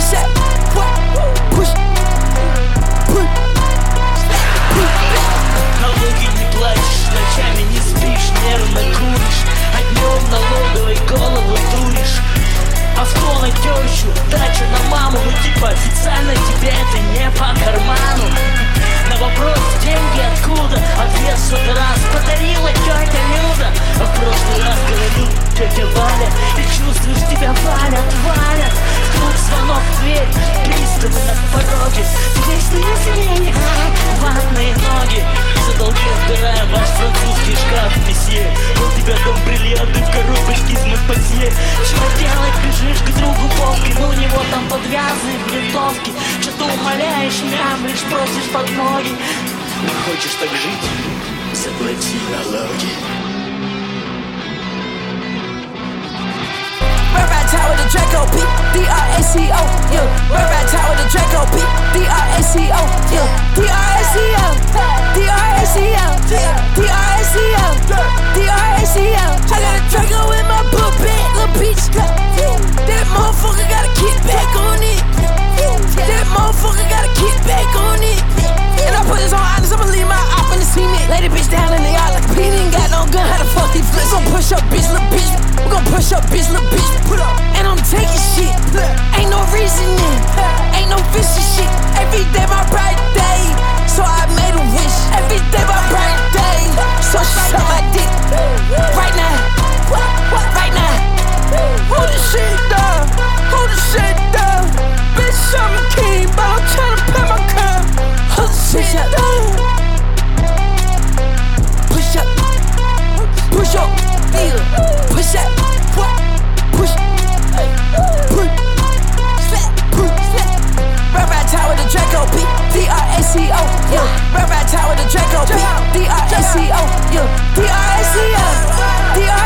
push that, push, push. Налоги не платишь, ночами не спишь, нервно куришь, а днем налоговой голову дуришь. Авто на тещу, дача на маму, ну типа официально тебе это не по карману. На вопрос, деньги откуда, ответ в 100 раз подарила тетя Люда. А в прошлый раз говорил тетя Валя, и чувствуешь, тебя валят. Тут звонок в дверь, приставы на пороге, вечные зрения, ватные ноги. За долги разбираем ваш французский шкаф, месье. У тебя дом бриллианты в коробочке из Монпансье. Чего делать, бежишь к другу полки, ну у него там подвязаны винтовки. Что-то умоляешь, мямлишь, просишь под ноги. Хочешь так жить? Заплати налоги. Red Tower with the Draco, D-R-A-C-O, yeah. Red Tower with the Draco, D-R-A-C-O, yeah. D-R-A-C-O, D-R-A-C-O, D-R-A-C-O, D-R-A-C-O. I got a Draco in my book bag, little bitch. That motherfucker got a kickback on it. That motherfucker got a kickback on it. And I put this on honest, I'ma leave my op in the cement. Lay the bitch down in the yard like a P. Ain't got no gun, how the fuck these flicks? We gon' push up, bitch, little bitch. We gon' push up, bitch, little bitch. Put up, and I'm taking shit. Ain't no reasoning, ain't no fishy shit. Every day my birthday, so I made a wish. Every day my birthday, so she suck my dick. Right now, right now. Hold this shit down, hold this shit down. Bitch, I'm a king, but I'm tryna pay my curb. Hold this shit down. Push up, push up, yeah. Push up, push, push, Red Tower with the Draco, D-R-A-C-O, yeah. Red Tower with the Draco, D-R-A-C-O, yeah. D-R-A-C-O, D-R-A-C-O.